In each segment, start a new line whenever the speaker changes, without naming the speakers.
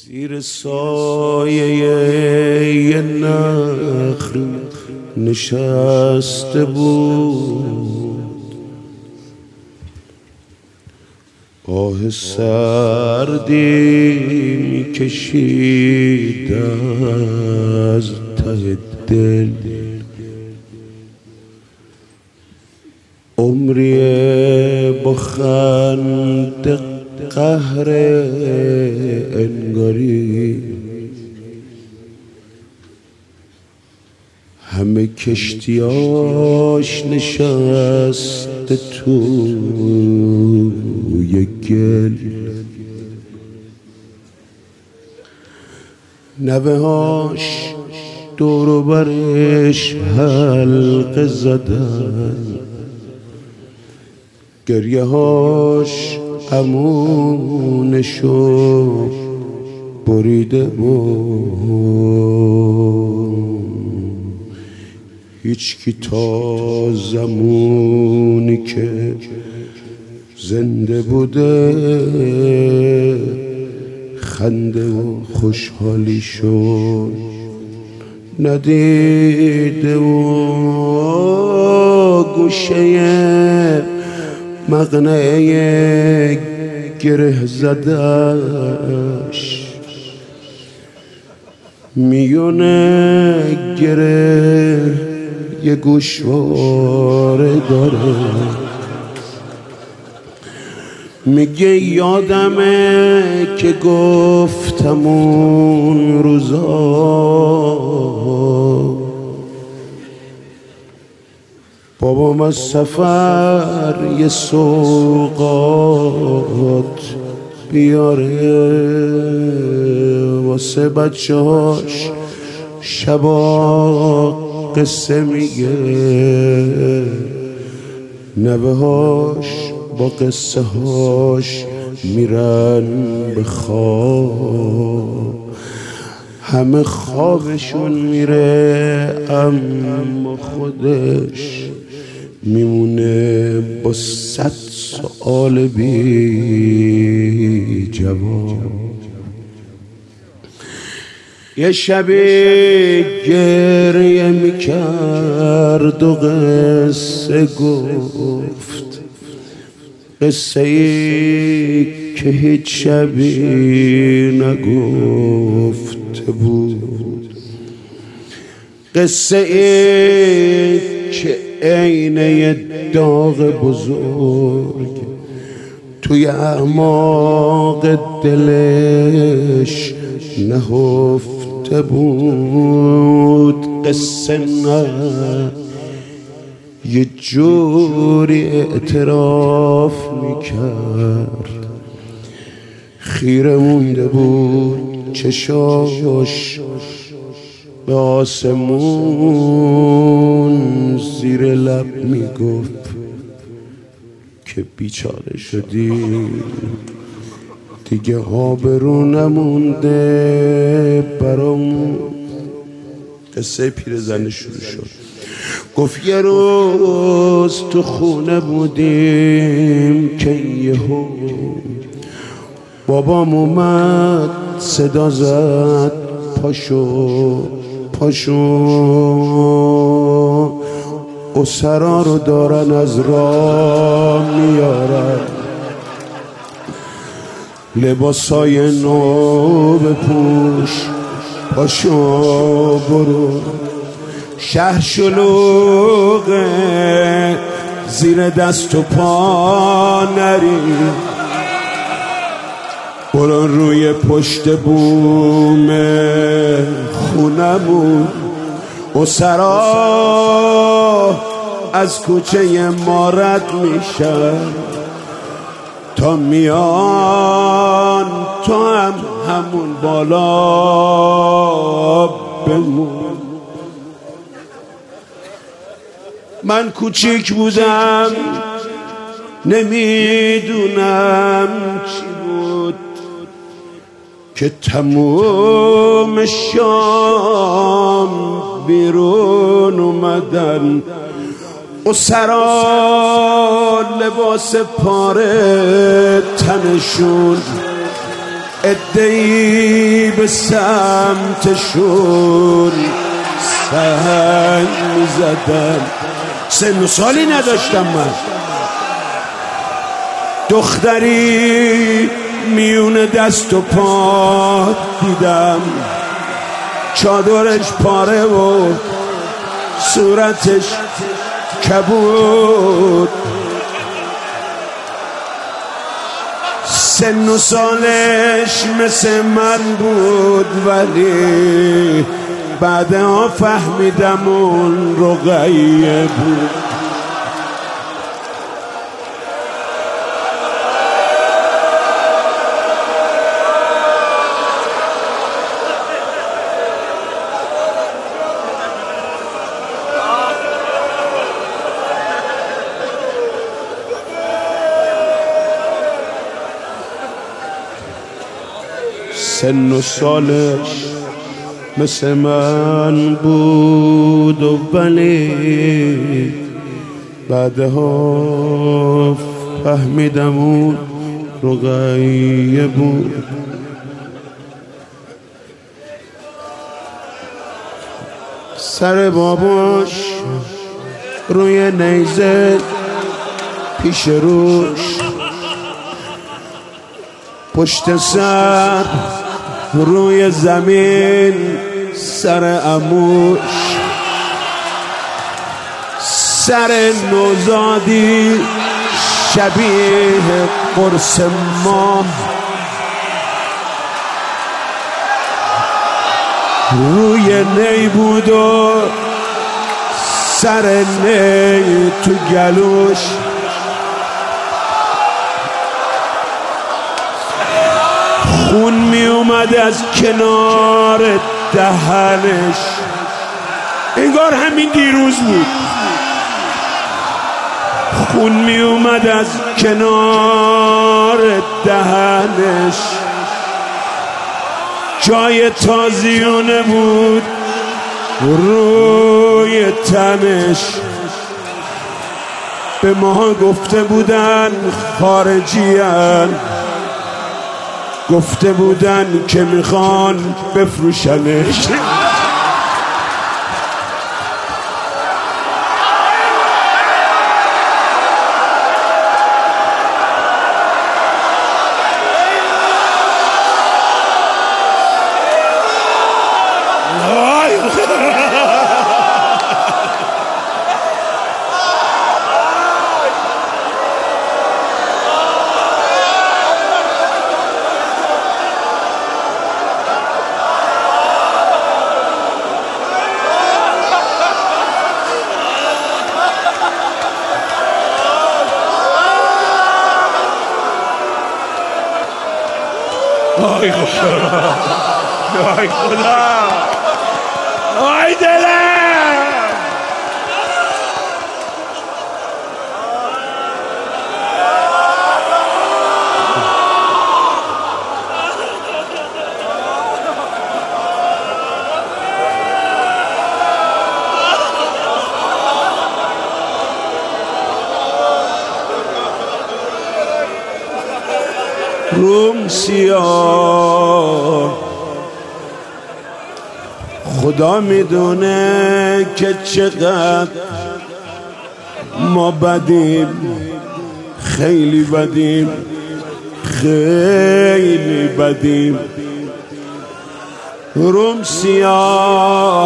زیر سایه یه نخل نشسته بود، آه سردی میکشید از ته دل. عمری با خنده قهر انگاری، همه کشتیاش نشسته توی گل. نوه هاش دور برش حلقه زدن، گریه هاش امونشو بریده بود. هیچکی تا زمانی که زنده بوده خنده و خوشحالی شد ندیده و گوشه مقنعه گره زدش، میونه گره یه گوشواره داره. میگه یادمه که گفتم اون روزا بابام از سفر یه سوغات بیاره واسه بچه هاش شبا قصه میگه. نوه هاش با قصه هاش میرن به خواب، همه خوابشون میره اما خودش میمونه با 100 سؤال بی جواب. یه شبی گریه میکرد و قصه گفت، قصه ای که هیچ شبی نگفته بود، قصه ای که عین یه داغ بزرگ توی اعماق دلش نهفته بود. قصه نه یه جوری اعتراف میکرد، خیره مونده بود چشاش به آسمون، زیر لب میگفت که بیچاره شدی دیگه آبرو نمونده برامون. قصه پیرزن شروع شد. گفت یه روز تو خونه بودیم که یهو بابام اومد صدا زد پاشو پاشو، اسرا رو دارن از راه میارن، لباسای نو بپوش، پاشو برو، شهر شلوغه زیر دست و پا نری، برو روی پشت بوم خونمون، اسرا از کوچه ما رد میشن تا میان تو هم همون بالا بمون. من کوچیک بودم نمیدونم چی بود که تموم شام بیرون اومدن، اسرا لباس پاره تنشون ادهی به سمتشون سنگ میزدن. سن و سالی نداشتم من. دختری میون دست و پا دیدم، چادرش پاره و صورتش کبود. سن و سالش مثل من بود، ولی بعدها فهمیدم اون رقیه بود. سن و سالش مثل من بود و ولی بعدها فهمیدم اون رقیه بود. سر باباش روی نیزه پیش روش، پشت سر روی زمین سر عموش، سر نوزادی شبیه قرص ماه، روی نی بود و سر نی تو گلوش، خون می اومد از کنار دهنش، انگار همین دیروز بود. خون می اومد از کنار دهنش، جای تازیانه بود روی تنش. به ما گفته بودن خارجیان، گفته بودن که میخوان بفروشنش. آی خدا، آی خدا، آی دلم. روم سیاه، خدا میدونه که چقدر ما بدیم، خیلی بدیم، خیلی بدیم. روم سیاه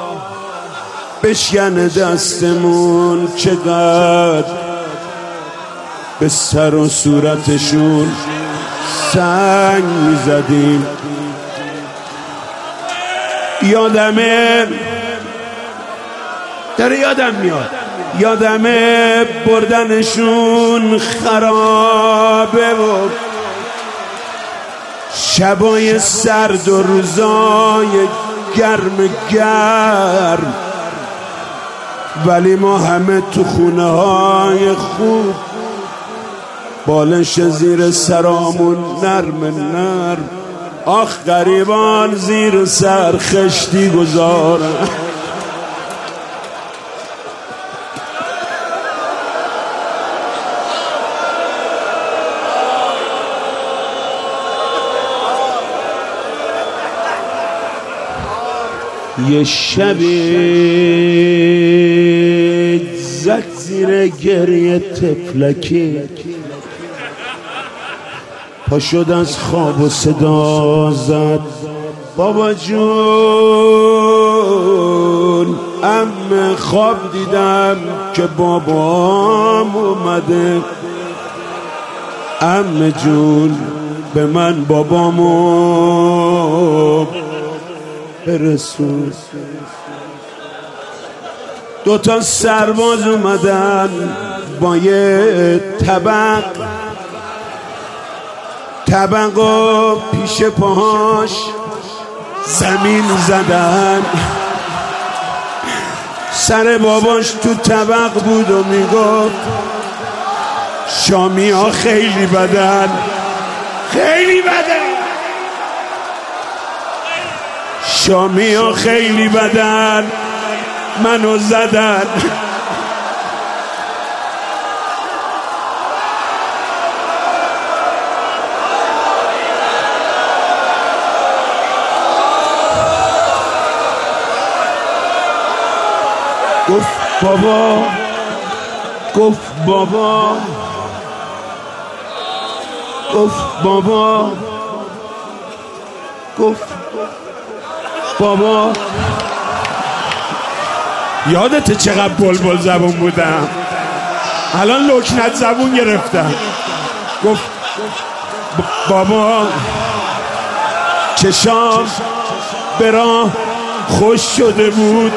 بشکنه دستمون، چقدر به سر و صورتشون سنگ میزدیم. یادمه، داره یادم میاد، یادمه بردنشون خرابه و شبای سرد و روزای گرم گرم، ولی ما همه تو خونه های خوب، بالش زیر سرامون نرم نرم. آخ غریبان زیر سر خشتی گذارن. یه شبی زد زیر گریه تفلکی، پا شد از خواب و صدا زد بابا جون، عمه خواب دیدم که بابام اومده، عمه جون به من بابامو برسون. دوتا سرباز اومدن با یه طبق و پیش پاهاش زمین زدن. سر باباش تو طبق بود و میگفت شامی ها خیلی بدن، خیلی بدن، شامی ها خیلی بدن، منو زدن. گفت بابا، گفت بابا، گفت بابا، گفت بابا. یادته چقدر بلبل زبون بودم؟ الان لکنت زبون گرفتم. گفت بابا چشام به راه خوش شده بود،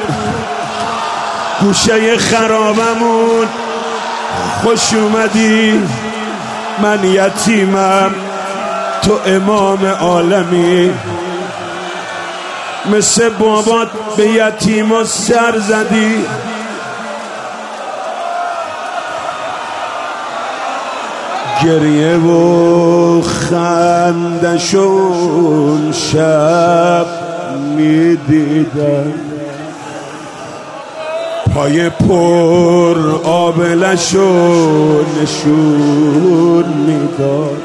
گوشه خرابمون خوش اومدی، من یتیمم تو امام عالمی، مثل بابات به یتیما سر زدی. گریه و خندشون شب میدیدم، پای پر آبلشو نشون میداد،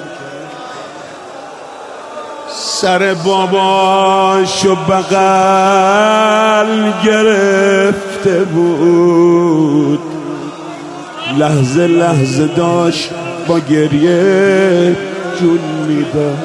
سر باباشو بغل گرفته بود، لحظه لحظه داشت با گریه جون میداد.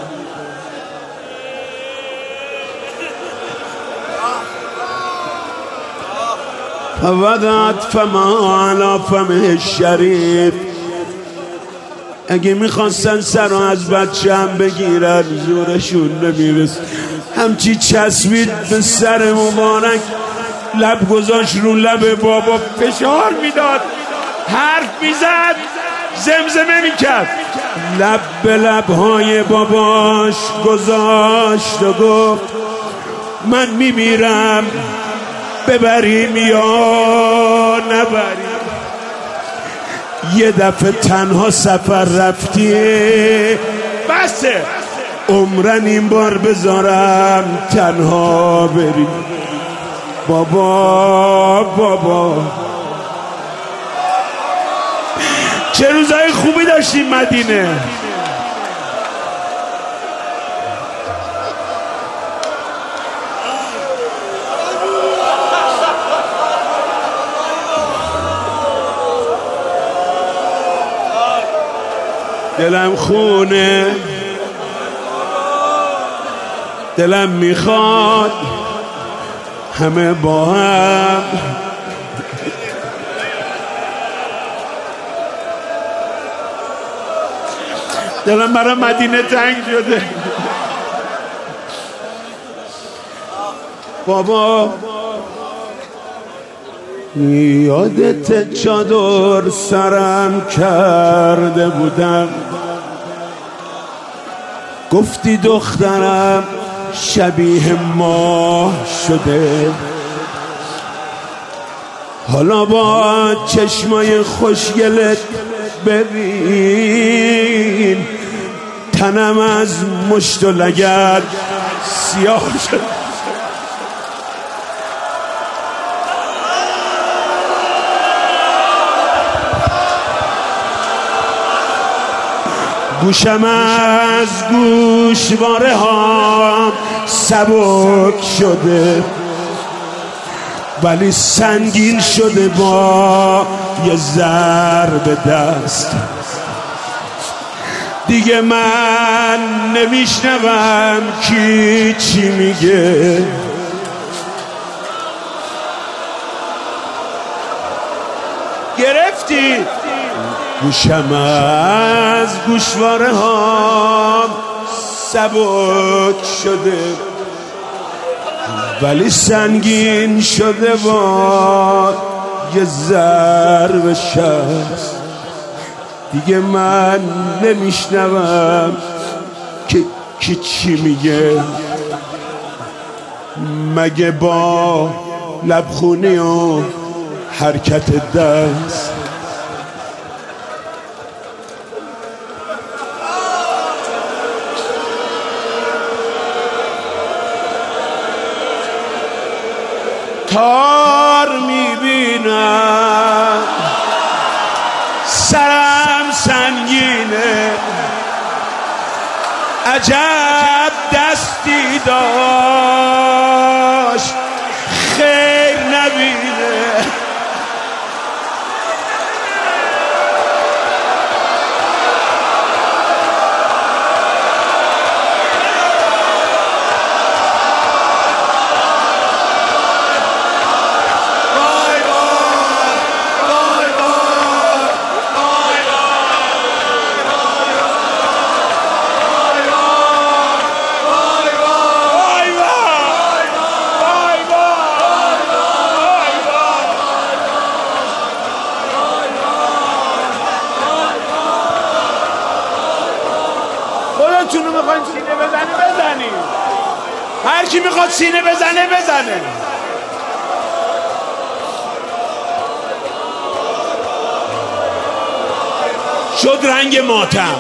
فودت فما علی فمه الشریف. اگه میخواستن سر از بچه هم بگیرن زورشون نمیرس، همچی چسبید به سر مبارک، لب گذاشت رو لب بابا، فشار میداد، حرف میزد، زمزمه میکرد، لب به لبهای باباش گذاشت و گفت من میمیرم، ببریم یا نبریم. یه دفعه تنها سفر رفتی، بسه عمرن این بار بذارم تنها بریم. بابا بابا چه روزای خوبی داشتیم مدینه. دلم خونه، دلم میخواد همه با هم دلم برای مدینه تنگ شده. بابا یادت چادر سرم کرده بودم، گفتی دخترم شبیه ماه شده، حالا با چشمای خوشگلت ببین تنم از مشت و لگد سیاه شد. گوشم از گوشواره ها سبک شده ولی سنگین شده با یه ضرب دست. دیگه من نمیشنوم کی چی میگه، گرفتی؟ گوشم از گوشواره ها سبک شده ولی سنگین شده با یه ضرب شست. دیگه من نمیشنوم که کی چی میگه، مگه با لبخونی و حرکت دست. تار میبینم سرم سنگینه، عجب دستی داشت خیر نبینه. خودتونو میخواین سینه بزنی هر کی میخواد سینه بزنه. شد رنگ ماتم.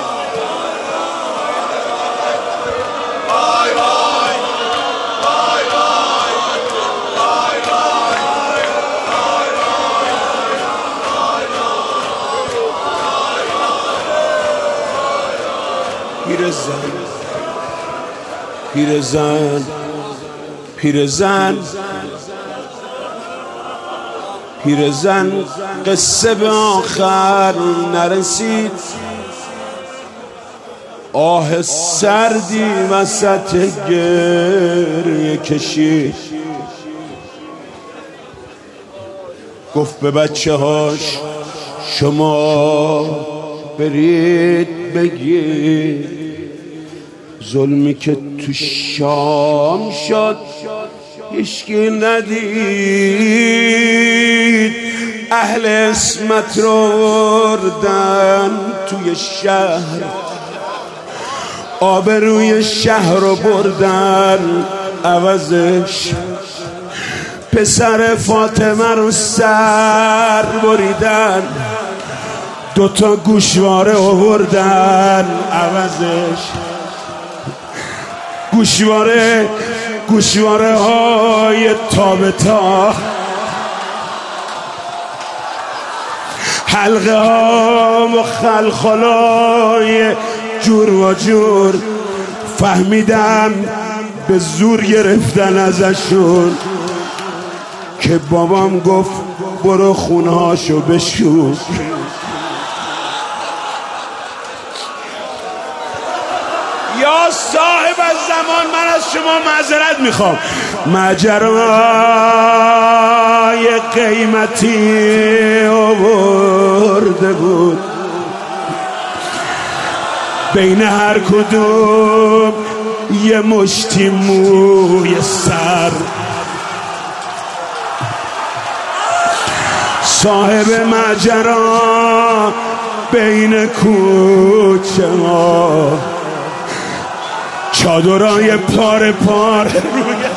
پیرزن قصه به آخر نرسید، آه سردی وسط گریه کشید. گفت به بچه هاش شما برید بگید ظلمی که تو شام شد هیچکی ندید. اهل اسمت رو بردن توی شهر، آبروی شهر رو بردن عوضش. پسر فاطمه رو سر بریدن، دوتا گوشواره آوردن عوضش. گوشواره های تابتا، حلقه ها و خلخالای جور و جور. فهمیدم به زور گرفتن ازشون که بابام گفت برو خونه هاشو بشور. یا صاحب الزمان من از شما معذرت میخوام. ماجرای قیمتی آورده بود، بین هر کدوم یه مشتی موی سر. صاحب ماجرا بین کوچه ها چادرای پاره روی